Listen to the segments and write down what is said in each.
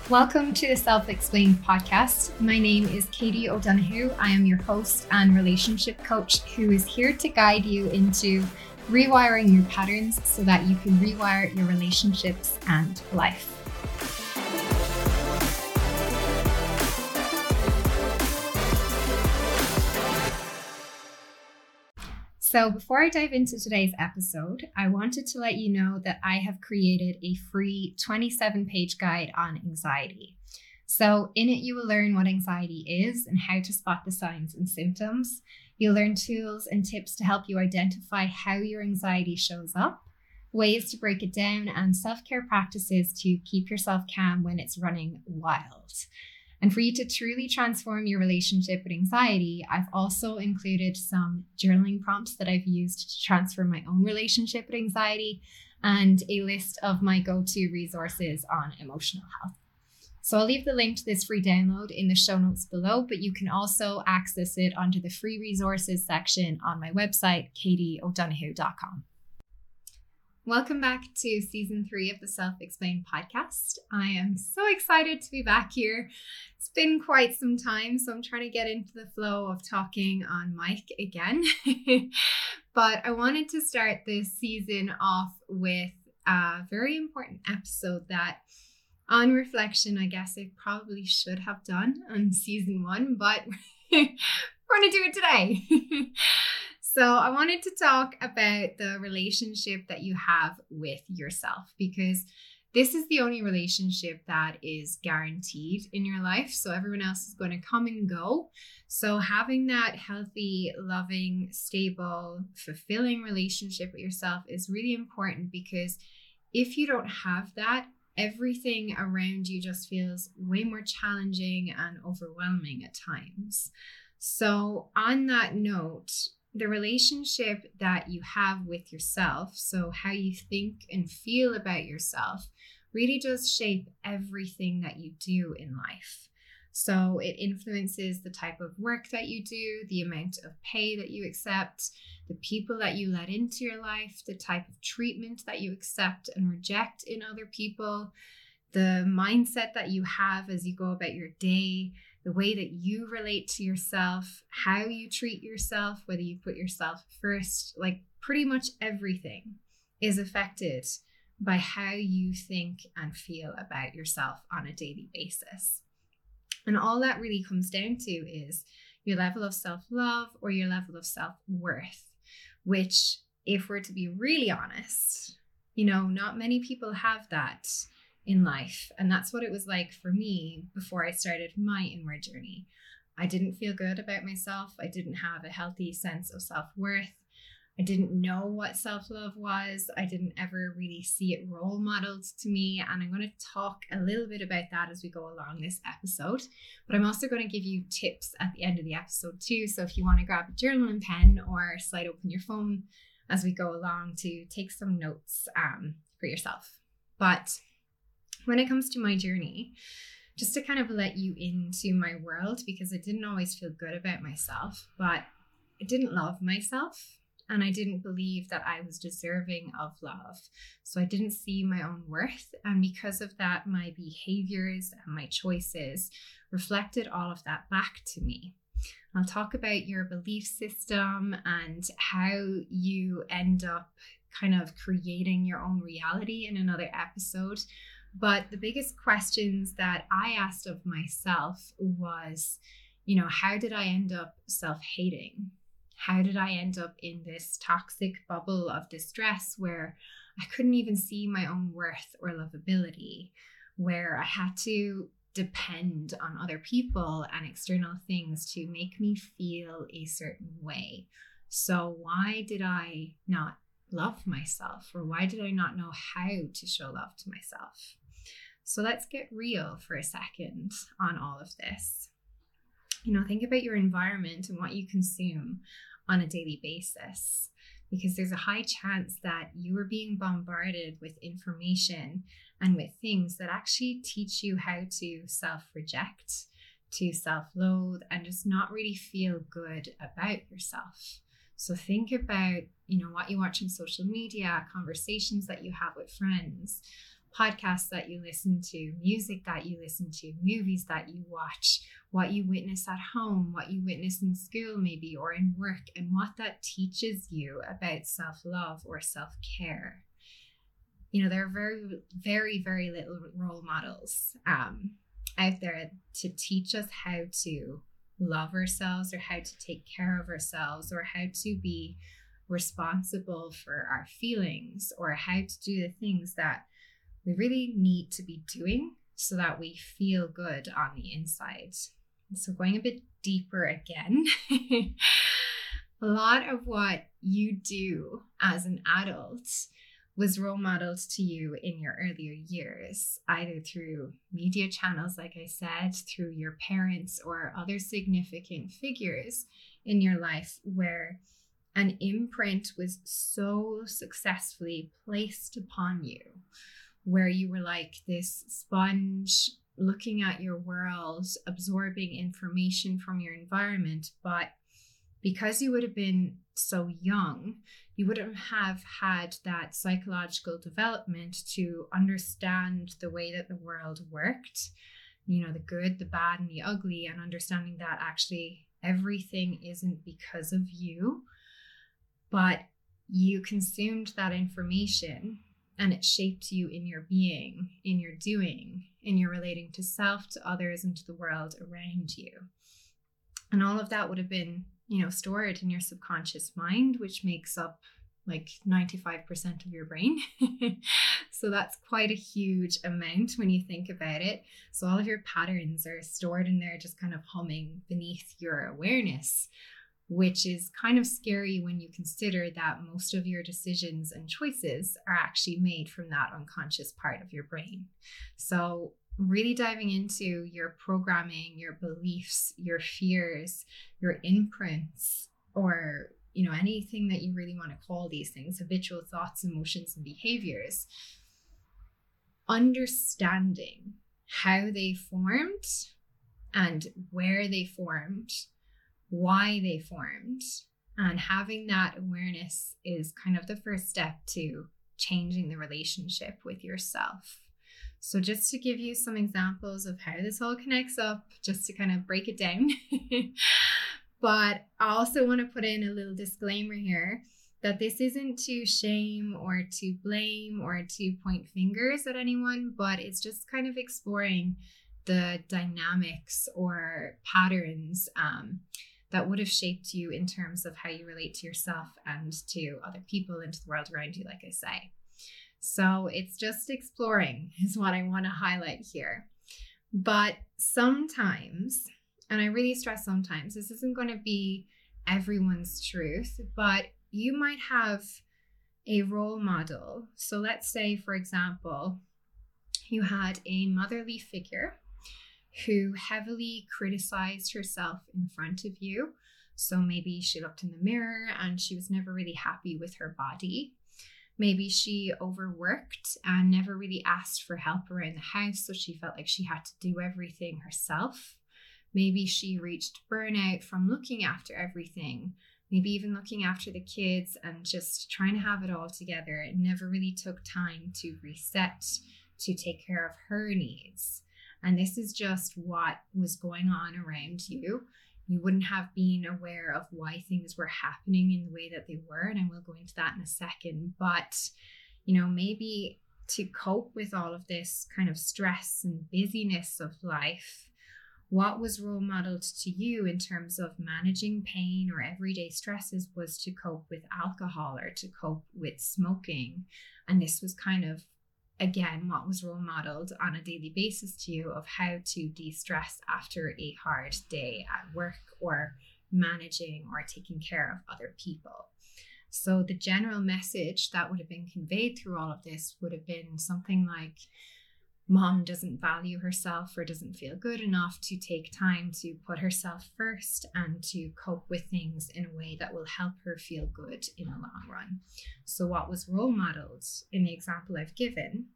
Welcome to the Self-Explained podcast. My name is Katie O'Donoghue. I am your host and relationship coach who is here to guide you into rewiring your patterns so that you can rewire your relationships and life. So before I dive into today's episode, I wanted to let you know that I have created a free 27-page guide on anxiety. So in it, you will learn what anxiety is and how to spot the signs and symptoms. You'll learn tools and tips to help you identify how your anxiety shows up, ways to break it down, and self-care practices to keep yourself calm when it's running wild. And for you to truly transform your relationship with anxiety, I've also included some journaling prompts that I've used to transfer my own relationship with anxiety and a list of my go-to resources on emotional health. So I'll leave the link to this free download in the show notes below, but you can also access it under the free resources section on my website, katieodonoghue.com. Welcome back to season 3 of the Self-Explained podcast. I am so excited to be back here. It's been quite some time, so I'm trying to get into the flow of talking on mic again. But I wanted to start this season off with a very important episode that, on reflection, I guess I probably should have done on season 1, but we're going to do it today. So I wanted to talk about the relationship that you have with yourself, because this is the only relationship that is guaranteed in your life. So everyone else is going to come and go. So having that healthy, loving, stable, fulfilling relationship with yourself is really important, because if you don't have that, everything around you just feels way more challenging and overwhelming at times. So on that note, the relationship that you have with yourself, so how you think and feel about yourself, really does shape everything that you do in life. So it influences the type of work that you do, the amount of pay that you accept, the people that you let into your life, the type of treatment that you accept and reject in other people, the mindset that you have as you go about your day, the way that you relate to yourself, how you treat yourself, whether you put yourself first, like pretty much everything is affected by how you think and feel about yourself on a daily basis. And all that really comes down to is your level of self-love or your level of self-worth, which, if we're to be really honest, not many people have that in life. And that's what it was like for me before I started my inward journey. I didn't feel good about myself. I didn't have a healthy sense of self-worth. I didn't know what self-love was. I didn't ever really see it role modeled to me. And I'm going to talk a little bit about that as we go along this episode. But I'm also going to give you tips at the end of the episode too. So if you want to grab a journal and pen or slide open your phone as we go along to take some notes for yourself. But when it comes to my journey, just to kind of let you into my world, because I didn't always feel good about myself, but I didn't love myself and I didn't believe that I was deserving of love. So I didn't see my own worth. And because of that, my behaviors and my choices reflected all of that back to me. I'll talk about your belief system and how you end up kind of creating your own reality in another episode. But the biggest questions that I asked of myself was, how did I end up self-hating? How did I end up in this toxic bubble of distress where I couldn't even see my own worth or lovability, where I had to depend on other people and external things to make me feel a certain way? So why did I not love myself, or why did I not know how to show love to myself? So let's get real for a second on all of this. Think about your environment and what you consume on a daily basis, because there's a high chance that you are being bombarded with information and with things that actually teach you how to self-reject, to self-loathe, and just not really feel good about yourself. So think about, what you watch on social media, conversations that you have with friends. podcasts that you listen to, music that you listen to, movies that you watch, what you witness at home, what you witness in school maybe, or in work, and what that teaches you about self-love or self-care. There are very, very, very little role models out there to teach us how to love ourselves, or how to take care of ourselves, or how to be responsible for our feelings, or how to do the things that we really need to be doing so that we feel good on the inside. So going a bit deeper again, a lot of what you do as an adult was role modeled to you in your earlier years, either through media channels, like I said, through your parents or other significant figures in your life, where an imprint was so successfully placed upon you, where you were like this sponge looking at your world, absorbing information from your environment. But because you would have been so young, you wouldn't have had that psychological development to understand the way that the world worked, the good, the bad, and the ugly, and understanding that actually everything isn't because of you, but you consumed that information and it shaped you in your being, in your doing, in your relating to self, to others, and to the world around you. And all of that would have been stored in your subconscious mind, which makes up like 95% of your brain. So that's quite a huge amount when you think about it. So all of your patterns are stored in there, just kind of humming beneath your awareness, which is kind of scary when you consider that most of your decisions and choices are actually made from that unconscious part of your brain. So really diving into your programming, your beliefs, your fears, your imprints, or anything that you really want to call these things, habitual thoughts, emotions, and behaviors, understanding how they formed and where they formed, why they formed, and having that awareness is kind of the first step to changing the relationship with yourself. So just to give you some examples of how this all connects up, just to kind of break it down. But I also want to put in a little disclaimer here that this isn't to shame or to blame or to point fingers at anyone, but it's just kind of exploring the dynamics or patterns that would have shaped you in terms of how you relate to yourself and to other people and to the world around you, like I say. So it's just exploring is what I want to highlight here. But sometimes, and I really stress sometimes, this isn't going to be everyone's truth, but you might have a role model. So let's say, for example, you had a motherly figure who heavily criticized herself in front of you. So maybe she looked in the mirror and she was never really happy with her body. Maybe she overworked and never really asked for help around the house, so she felt like she had to do everything herself. Maybe she reached burnout from looking after everything, maybe even looking after the kids and just trying to have it all together. It never really took time to reset, to take care of her needs. And this is just what was going on around you. You wouldn't have been aware of why things were happening in the way that they were. And I will go into that in a second. But, maybe to cope with all of this kind of stress and busyness of life, what was role modeled to you in terms of managing pain or everyday stresses was to cope with alcohol or to cope with smoking. And this was kind of, again, what was role modeled on a daily basis to you of how to de-stress after a hard day at work or managing or taking care of other people. So the general message that would have been conveyed through all of this would have been something like, Mom doesn't value herself or doesn't feel good enough to take time to put herself first and to cope with things in a way that will help her feel good in the long run. So what was role modeled in the example I've given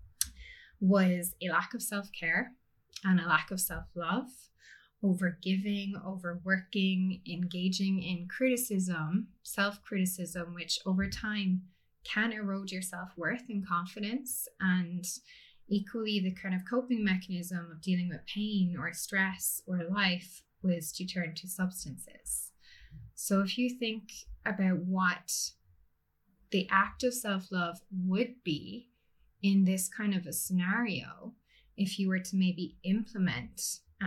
was a lack of self-care and a lack of self-love, overgiving, overworking, engaging in criticism, self-criticism, which over time can erode your self-worth and confidence. And equally, the kind of coping mechanism of dealing with pain or stress or life was to turn to substances. So if you think about what the act of self-love would be in this kind of a scenario, if you were to maybe implement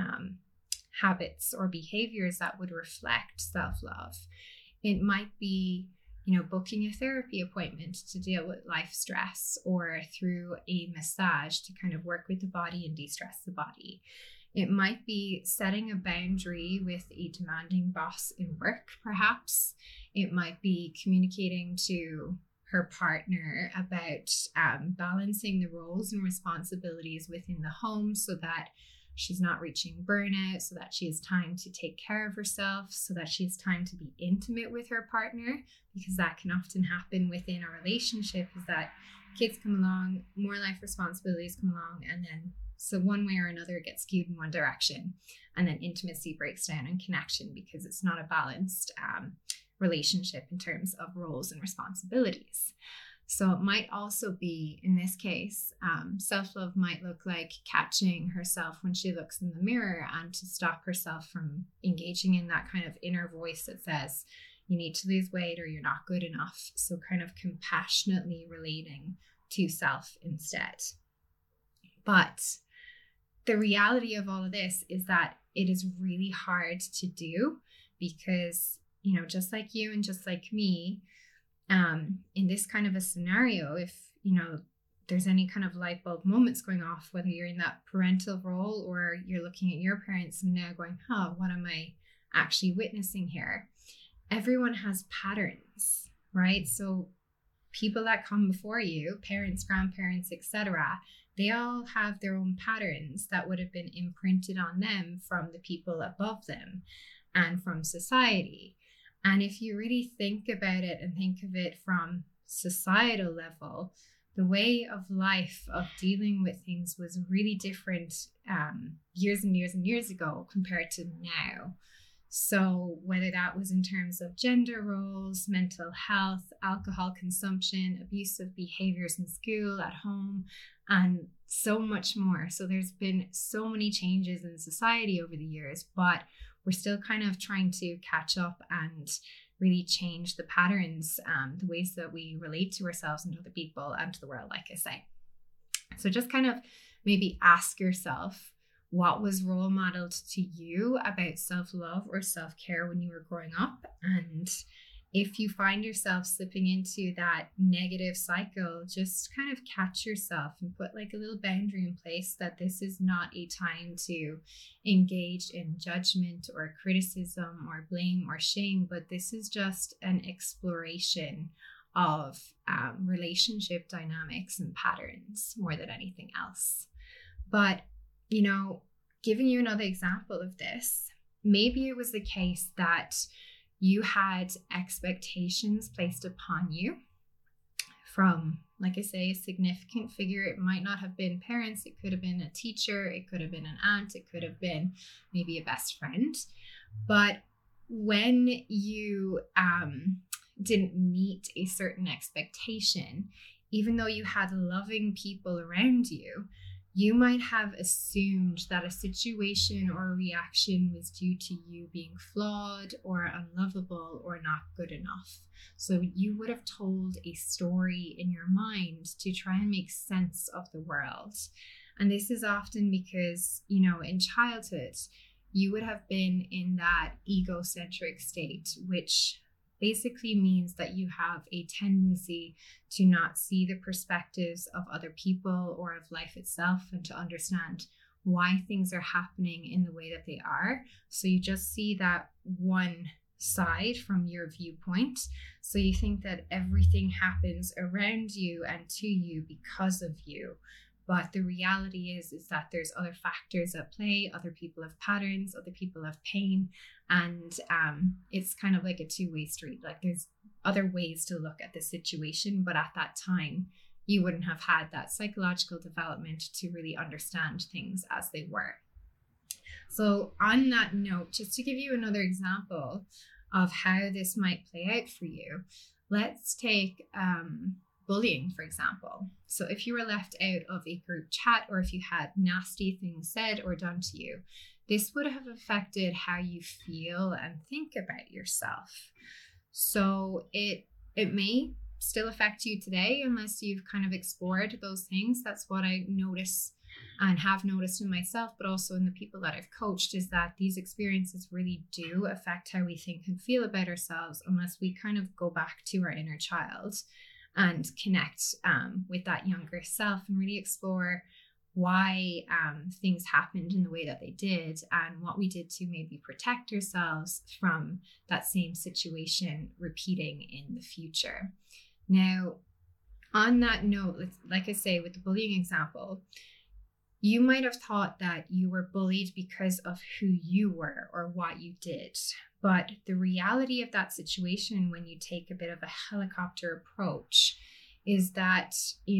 habits or behaviors that would reflect self-love, it might be, booking a therapy appointment to deal with life stress, or through a massage to kind of work with the body and de-stress the body. It might be setting a boundary with a demanding boss in work, perhaps. It might be communicating to her partner about balancing the roles and responsibilities within the home so that she's not reaching burnout, so that she has time to take care of herself, so that she has time to be intimate with her partner, because that can often happen within a relationship, is that kids come along, more life responsibilities come along, and then so one way or another it gets skewed in one direction, and then intimacy breaks down and connection because it's not a balanced relationship in terms of roles and responsibilities. So it might also be, in this case, self-love might look like catching herself when she looks in the mirror and to stop herself from engaging in that kind of inner voice that says, you need to lose weight or you're not good enough. So kind of compassionately relating to self instead. But the reality of all of this is that it is really hard to do because, just like you and just like me, in this kind of a scenario, if, there's any kind of light bulb moments going off, whether you're in that parental role or you're looking at your parents and now going, what am I actually witnessing here? Everyone has patterns, right? So people that come before you, parents, grandparents, etc., they all have their own patterns that would have been imprinted on them from the people above them and from society. And if you really think about it and think of it from societal level, the way of life of dealing with things was really different years and years and years ago compared to now. So whether that was in terms of gender roles, mental health, alcohol consumption, abusive behaviors in school, at home, and so much more. So there's been so many changes in society over the years, but we're still kind of trying to catch up and really change the patterns, the ways that we relate to ourselves and to other people and to the world, like I say. So just kind of maybe ask yourself, what was role modeled to you about self-love or self-care when you were growing up? And if you find yourself slipping into that negative cycle, just kind of catch yourself and put like a little boundary in place that this is not a time to engage in judgment or criticism or blame or shame, but this is just an exploration of relationship dynamics and patterns more than anything else. But giving you another example of this, maybe it was the case that you had expectations placed upon you from, like I say, a significant figure. It might not have been parents. It could have been a teacher. It could have been an aunt. It could have been maybe a best friend. But when you didn't meet a certain expectation, even though you had loving people around you, you might have assumed that a situation or a reaction was due to you being flawed or unlovable or not good enough. So you would have told a story in your mind to try and make sense of the world. And this is often because, in childhood, you would have been in that egocentric state, which basically means that you have a tendency to not see the perspectives of other people or of life itself and to understand why things are happening in the way that they are. So you just see that one side from your viewpoint. So you think that everything happens around you and to you because of you. But the reality is that there's other factors at play. Other people have patterns, other people have pain, and it's kind of like a two-way street. Like there's other ways to look at the situation, but at that time, you wouldn't have had that psychological development to really understand things as they were. So on that note, just to give you another example of how this might play out for you, let's take bullying, for example. So if you were left out of a group chat, or if you had nasty things said or done to you, this would have affected how you feel and think about yourself. So it may still affect you today unless you've kind of explored those things. That's what I notice and have noticed in myself, but also in the people that I've coached, is that these experiences really do affect how we think and feel about ourselves unless we kind of go back to our inner child and connect with that younger self and really explore why things happened in the way that they did and what we did to maybe protect ourselves from that same situation repeating in the future. Now, on that note, like I say, with the bullying example, you might have thought that you were bullied because of who you were or what you did. But the reality of that situation, when you take a bit of a helicopter approach, is that,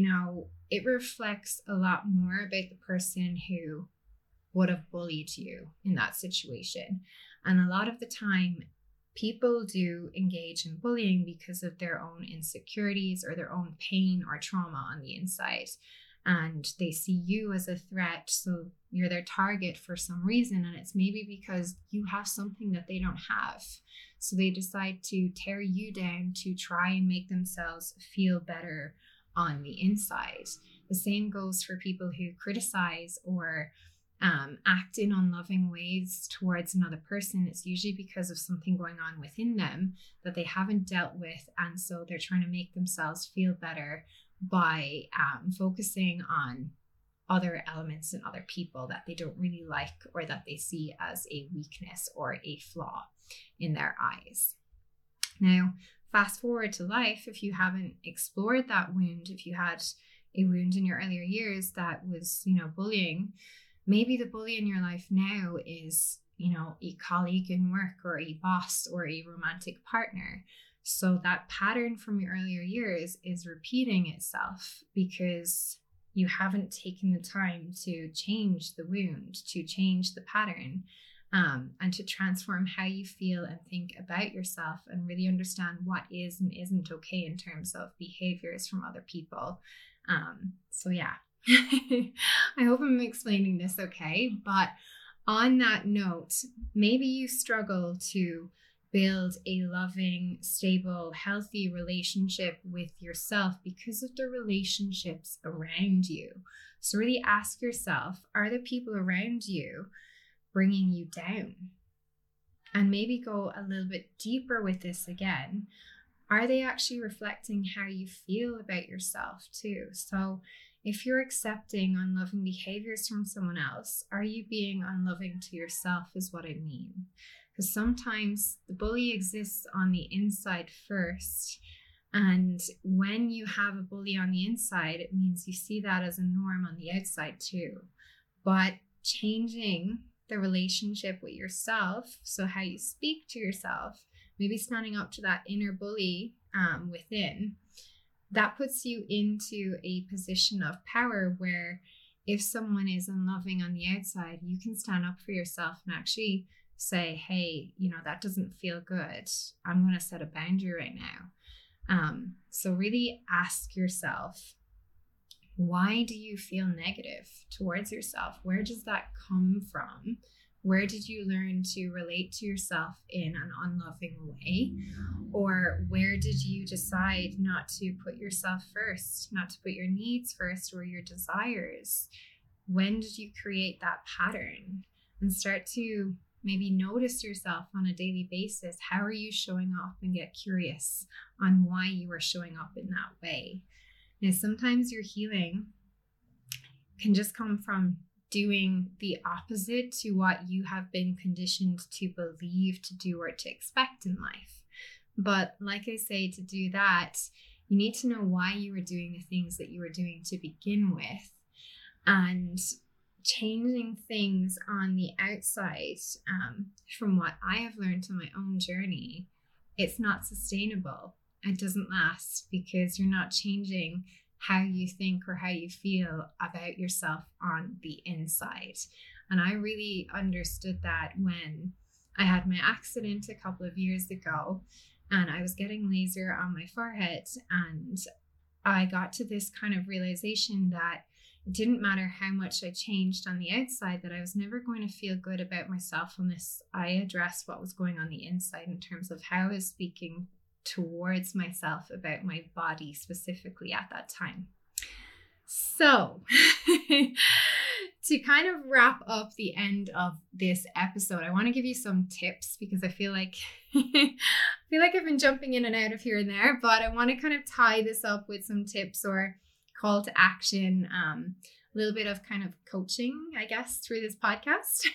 it reflects a lot more about the person who would have bullied you in that situation. And a lot of the time, people do engage in bullying because of their own insecurities or their own pain or trauma on the inside. And they see you as a threat, so you're their target for some reason, and it's maybe because you have something that they don't have. So they decide to tear you down to try and make themselves feel better on the inside. The same goes for people who criticize or act in unloving ways towards another person. It's usually because of something going on within them that they haven't dealt with, and so they're trying to make themselves feel better by focusing on other elements and other people that they don't really like or that they see as a weakness or a flaw in their eyes. Now, fast forward to life, if you haven't explored that wound, if you had a wound in your earlier years that was, bullying, maybe the bully in your life now is, a colleague in work or a boss or a romantic partner. So that pattern from your earlier years is repeating itself because you haven't taken the time to change the wound, to change the pattern, and to transform how you feel and think about yourself and really understand what is and isn't okay in terms of behaviors from other people. So yeah, I hope I'm explaining this okay. But on that note, maybe you struggle to build a loving, stable, healthy relationship with yourself because of the relationships around you. So really ask yourself, are the people around you bringing you down? And maybe go a little bit deeper with this again. Are they actually reflecting how you feel about yourself too? So if you're accepting unloving behaviors from someone else, are you being unloving to yourself is what I mean. Because sometimes the bully exists on the inside first. And when you have a bully on the inside, it means you see that as a norm on the outside too. But changing the relationship with yourself, so how you speak to yourself, maybe standing up to that inner bully within, that puts you into a position of power where if someone is unloving on the outside, you can stand up for yourself and actually say, hey, that doesn't feel good. I'm going to set a boundary right now. So really ask yourself, why do you feel negative towards yourself? Where does that come from? Where did you learn to relate to yourself in an unloving way? Or where did you decide not to put yourself first, not to put your needs first or your desires? When did you create that pattern? And start to maybe notice yourself on a daily basis. How are you showing up, and get curious on why you are showing up in that way. Now, sometimes your healing can just come from doing the opposite to what you have been conditioned to believe, to do, or to expect in life. But like I say, to do that, you need to know why you were doing the things that you were doing to begin with. And changing things on the outside, from what I have learned on my own journey, it's not sustainable. It doesn't last because you're not changing how you think or how you feel about yourself on the inside. And I really understood that when I had my accident a couple of years ago and I was getting laser on my forehead, and I got to this kind of realization that it didn't matter how much I changed on the outside, that I was never going to feel good about myself unless I addressed what was going on the inside in terms of how I was speaking towards myself about my body specifically at that time. So to kind of wrap up the end of this episode, I want to give you some tips because I feel like I've been jumping in and out of here and there, but I want to kind of tie this up with some tips or call to action, a little bit of kind of coaching, I guess, through this podcast.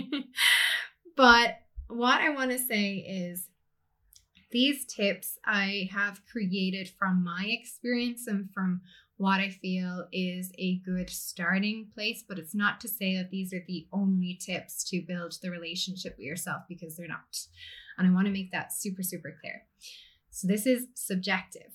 But what I want to say is these tips I have created from my experience and from what I feel is a good starting place, but it's not to say that these are the only tips to build the relationship with yourself, because they're not. And I want to make that super, super clear. So this is subjective.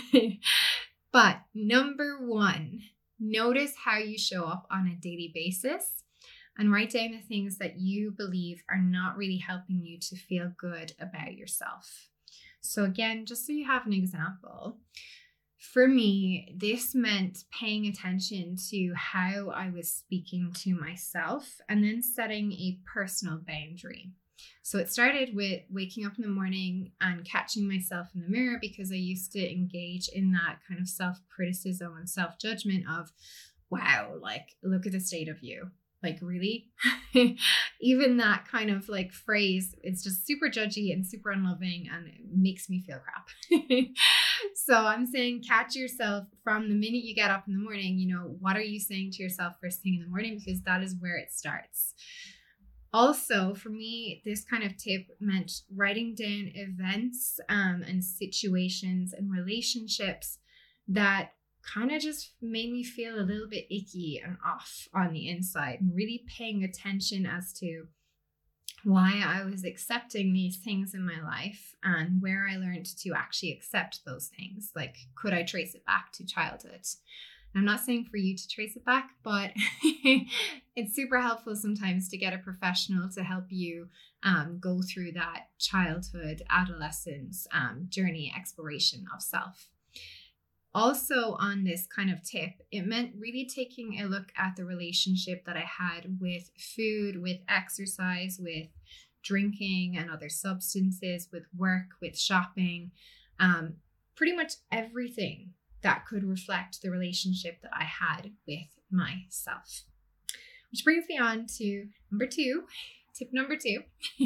But number one, notice how you show up on a daily basis and write down the things that you believe are not really helping you to feel good about yourself. So again, just so you have an example, for me, this meant paying attention to how I was speaking to myself and then setting a personal boundary. So it started with waking up in the morning and catching myself in the mirror, because I used to engage in that kind of self-criticism and self-judgment of, wow, like, look at the state of you. Like, really? Even that kind of like phrase, it's just super judgy and super unloving, and it makes me feel crap. So I'm saying catch yourself from the minute you get up in the morning. What are you saying to yourself first thing in the morning? Because that is where it starts. Also, for me, this kind of tip meant writing down events and situations and relationships that kind of just made me feel a little bit icky and off on the inside, and really paying attention as to why I was accepting these things in my life and where I learned to actually accept those things. Like, could I trace it back to childhood? I'm not saying for you to trace it back, but it's super helpful sometimes to get a professional to help you go through that childhood, adolescence journey, exploration of self. Also, on this kind of tip, it meant really taking a look at the relationship that I had with food, with exercise, with drinking and other substances, with work, with shopping, pretty much everything that could reflect the relationship that I had with myself. Which brings me on to tip number two,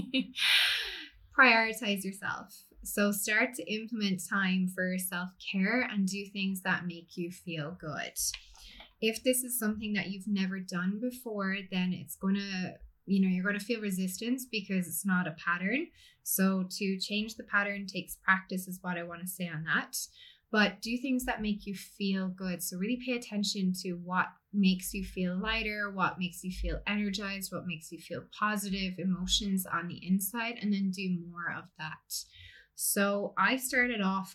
prioritize yourself. So start to implement time for self-care and do things that make you feel good. If this is something that you've never done before, then it's going to, you're going to feel resistance because it's not a pattern. So to change the pattern takes practice, is what I want to say on that. But do things that make you feel good. So really pay attention to what makes you feel lighter, what makes you feel energized, what makes you feel positive emotions on the inside, and then do more of that. So I started off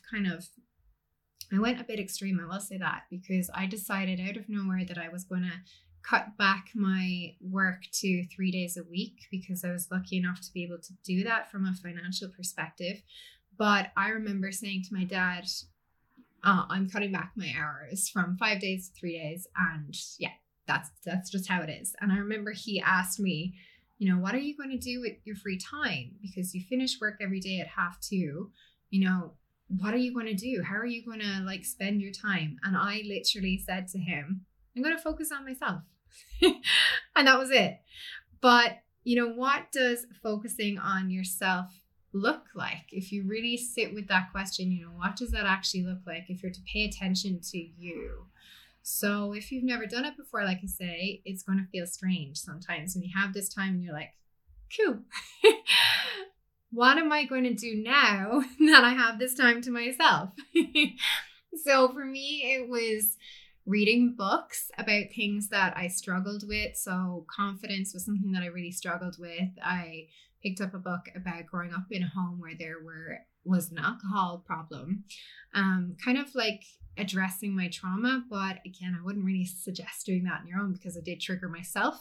I went a bit extreme, I will say that, because I decided out of nowhere that I was going to cut back my work to 3 days a week, because I was lucky enough to be able to do that from a financial perspective. But I remember saying to my dad, I'm cutting back my hours from 5 days to 3 days. And yeah, that's just how it is. And I remember he asked me, what are you going to do with your free time? Because you finish work every day at 2:30, what are you going to do? How are you going to spend your time? And I literally said to him, I'm going to focus on myself. And that was it. But what does focusing on yourself look like? If you really sit with that question, what does that actually look like if you're to pay attention to you? So if you've never done it before, like I say, it's going to feel strange sometimes when you have this time and you're like, cool. What am I going to do now that I have this time to myself? So for me, it was reading books about things that I struggled with. So confidence was something that I really struggled with. I picked up a book about growing up in a home where there were was an alcohol problem, kind of like addressing my trauma. But again, I wouldn't really suggest doing that on your own because it did trigger myself.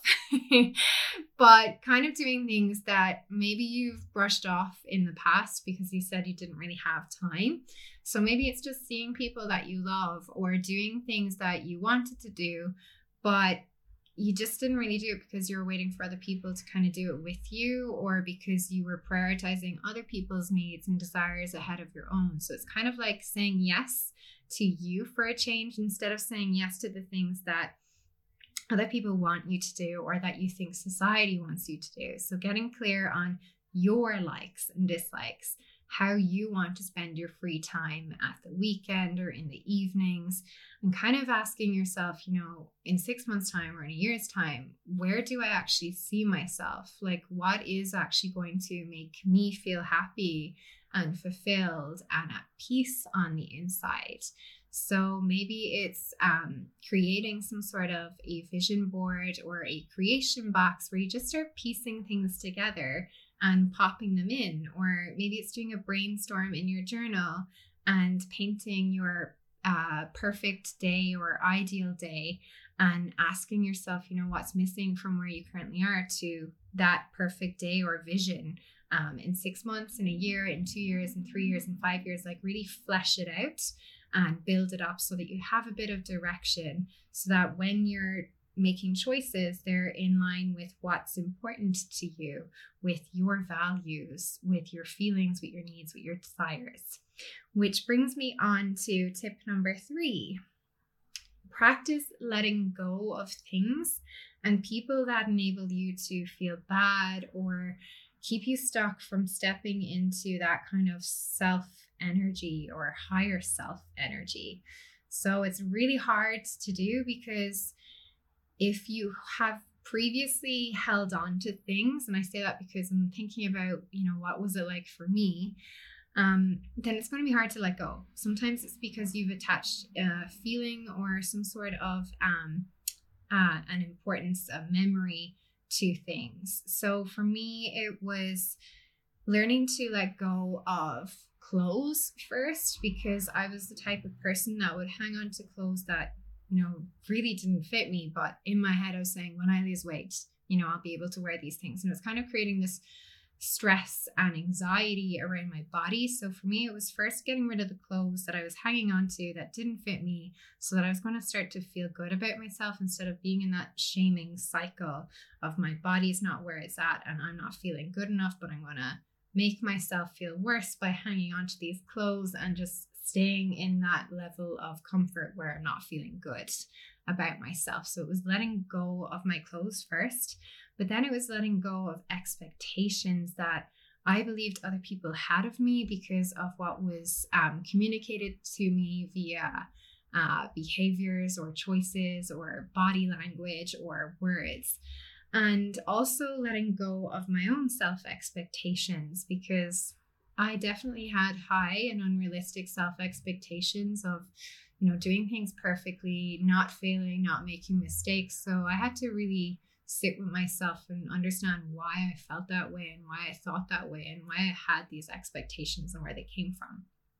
But kind of doing things that maybe you've brushed off in the past because you said you didn't really have time. So maybe it's just seeing people that you love or doing things that you wanted to do, but you just didn't really do it because you were waiting for other people to kind of do it with you, or because you were prioritizing other people's needs and desires ahead of your own. So it's kind of like saying yes to you for a change instead of saying yes to the things that other people want you to do or that you think society wants you to do. So getting clear on your likes and dislikes, how you want to spend your free time at the weekend or in the evenings, and kind of asking yourself, in 6 months' time or in a year's time, where do I actually see myself? Like, what is actually going to make me feel happy and fulfilled and at peace on the inside? So maybe it's creating some sort of a vision board or a creation box where you just start piecing things together and popping them in. Or maybe it's doing a brainstorm in your journal and painting your perfect day or ideal day and asking yourself, what's missing from where you currently are to that perfect day or vision in 6 months, in a year, in 2 years, in 3 years, in 5 years. Like, really flesh it out and build it up so that you have a bit of direction, so that when you're making choices, they're in line with what's important to you, with your values, with your feelings, with your needs, with your desires. Which brings me on to tip number 3. Practice letting go of things and people that enable you to feel bad or keep you stuck from stepping into that kind of self energy or higher self energy. So it's really hard to do because if you have previously held on to things, and I say that because I'm thinking about, what was it like for me, then it's going to be hard to let go. Sometimes it's because you've attached a feeling or some sort of an importance, a memory to things. So for me, it was learning to let go of clothes first, because I was the type of person that would hang on to clothes that really didn't fit me. But in my head, I was saying, when I lose weight, I'll be able to wear these things. And it's kind of creating this stress and anxiety around my body. So for me, it was first getting rid of the clothes that I was hanging on to that didn't fit me, so that I was going to start to feel good about myself instead of being in that shaming cycle of my body's not where it's at and I'm not feeling good enough, but I'm going to make myself feel worse by hanging on to these clothes and just staying in that level of comfort where I'm not feeling good about myself. So it was letting go of my clothes first, but then it was letting go of expectations that I believed other people had of me because of what was communicated to me via behaviors or choices or body language or words. And also letting go of my own self-expectations, because I definitely had high and unrealistic self-expectations of, doing things perfectly, not failing, not making mistakes. So I had to really sit with myself and understand why I felt that way and why I thought that way and why I had these expectations and where they came from.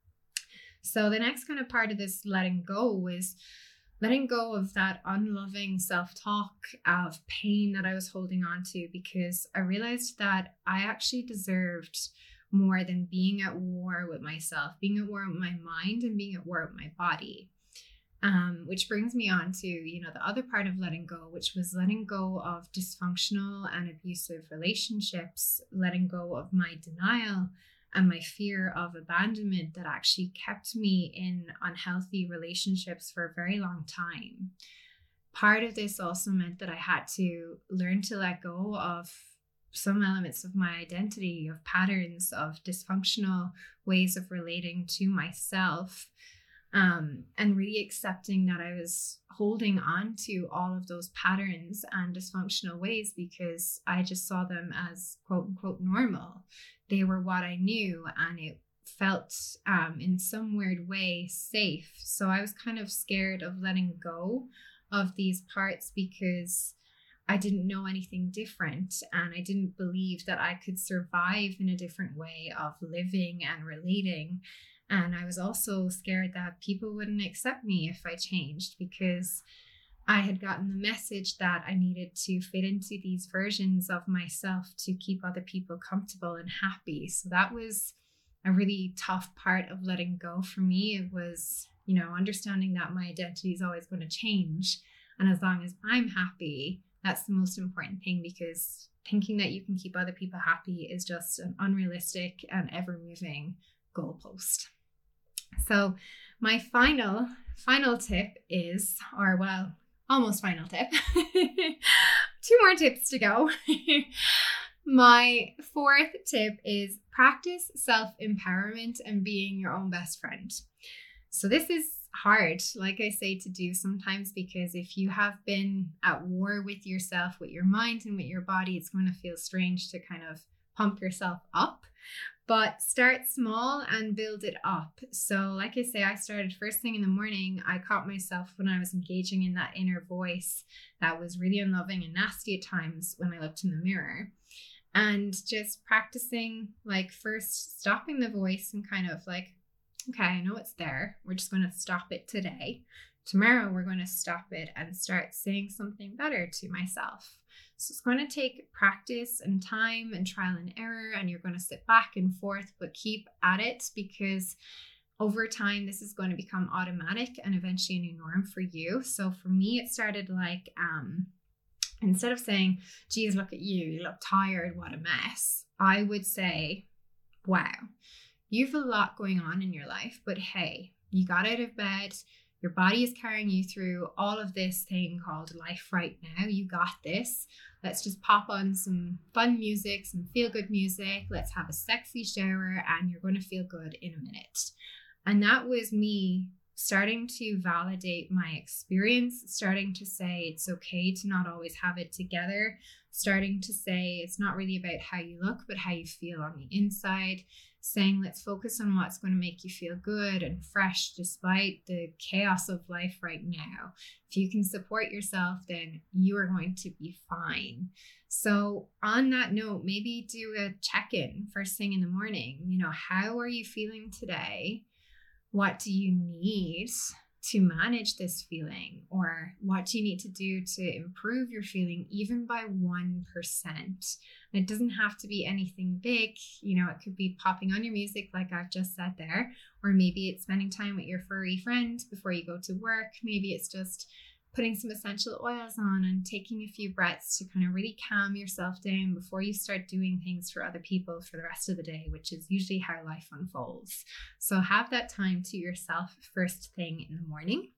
So the next kind of part of this letting go was letting go of that unloving self-talk, of pain that I was holding on to, because I realized that I actually deserved more than being at war with myself, being at war with my mind and being at war with my body. Which brings me on to, the other part of letting go, which was letting go of dysfunctional and abusive relationships, letting go of my denial and my fear of abandonment that actually kept me in unhealthy relationships for a very long time. Part of this also meant that I had to learn to let go of some elements of my identity, of patterns, of dysfunctional ways of relating to myself, and really accepting that I was holding on to all of those patterns and dysfunctional ways because I just saw them as quote unquote normal. They were what I knew, and it felt in some weird way safe. So I was kind of scared of letting go of these parts because I didn't know anything different, and I didn't believe that I could survive in a different way of living and relating. And I was also scared that people wouldn't accept me if I changed, because I had gotten the message that I needed to fit into these versions of myself to keep other people comfortable and happy. So that was a really tough part of letting go for me. It was, understanding that my identity is always going to change. And as long as I'm happy, that's the most important thing, because thinking that you can keep other people happy is just an unrealistic and ever moving goalpost. So my final tip is, almost final tip, 2 more tips to go. My 4th tip is practice self-empowerment and being your own best friend. So this is hard, like I say, to do sometimes, because if you have been at war with yourself, with your mind and with your body, it's going to feel strange to kind of pump yourself up. But start small and build it up. So like I say, I started first thing in the morning. I caught myself when I was engaging in that inner voice that was really unloving and nasty at times when I looked in the mirror. And just practicing, like, first stopping the voice and kind of like, okay, I know it's there. We're just going to stop it today. Tomorrow, we're going to stop it and start saying something better to myself. So it's going to take practice and time and trial and error, and you're going to sit back and forth, but keep at it, because over time, this is going to become automatic and eventually a new norm for you. So for me, it started like, instead of saying, geez, look at you, you look tired, what a mess, I would say, wow, you've a lot going on in your life, but hey, you got out of bed. Your body is carrying you through all of this thing called life right now. You got this. Let's just pop on some fun music, some feel-good music. Let's have a sexy shower, and you're going to feel good in a minute. And that was me starting to validate my experience, starting to say it's okay to not always have it together, starting to say it's not really about how you look, but how you feel on the inside, saying let's focus on what's going to make you feel good and fresh despite the chaos of life right now. If you can support yourself, then you are going to be fine. So on that note, maybe do a check-in first thing in the morning. How are you feeling today? What do you need to manage this feeling? Or what do you need to do to improve your feeling even by 1%? And it doesn't have to be anything big. It could be popping on your music like I've just said there, or maybe it's spending time with your furry friend before you go to work. Maybe it's just putting some essential oils on and taking a few breaths to kind of really calm yourself down before you start doing things for other people for the rest of the day, which is usually how life unfolds. So have that time to yourself first thing in the morning.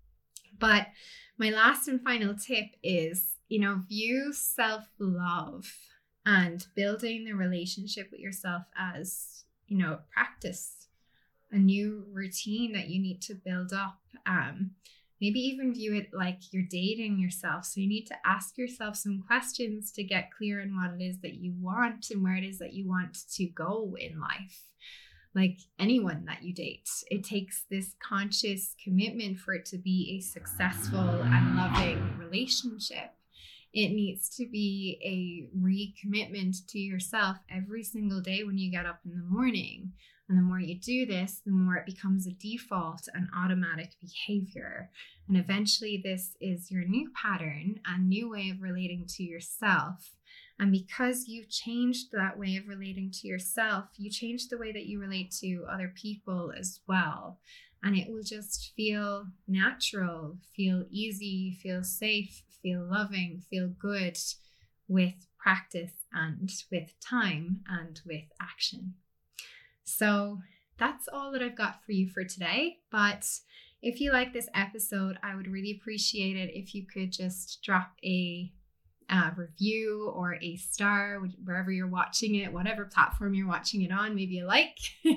But my last and final tip is, view self-love and building the relationship with yourself as, practice, a new routine that you need to build up. Maybe even view it like you're dating yourself. So you need to ask yourself some questions to get clear on what it is that you want and where it is that you want to go in life. Like anyone that you date, it takes this conscious commitment for it to be a successful and loving relationship. It needs to be a recommitment to yourself every single day when you get up in the morning. And the more you do this, the more it becomes a default and automatic behavior. And eventually this is your new pattern and new way of relating to yourself. And because you've changed that way of relating to yourself, you change the way that you relate to other people as well. And it will just feel natural, feel easy, feel safe, feel loving, feel good with practice and with time and with action. So that's all that I've got for you for today. But if you like this episode, I would really appreciate it if you could just drop a review or a star wherever you're watching it, whatever platform you're watching it on, maybe a like.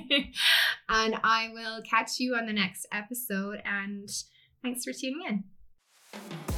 And I will catch you on the next episode. And thanks for tuning in.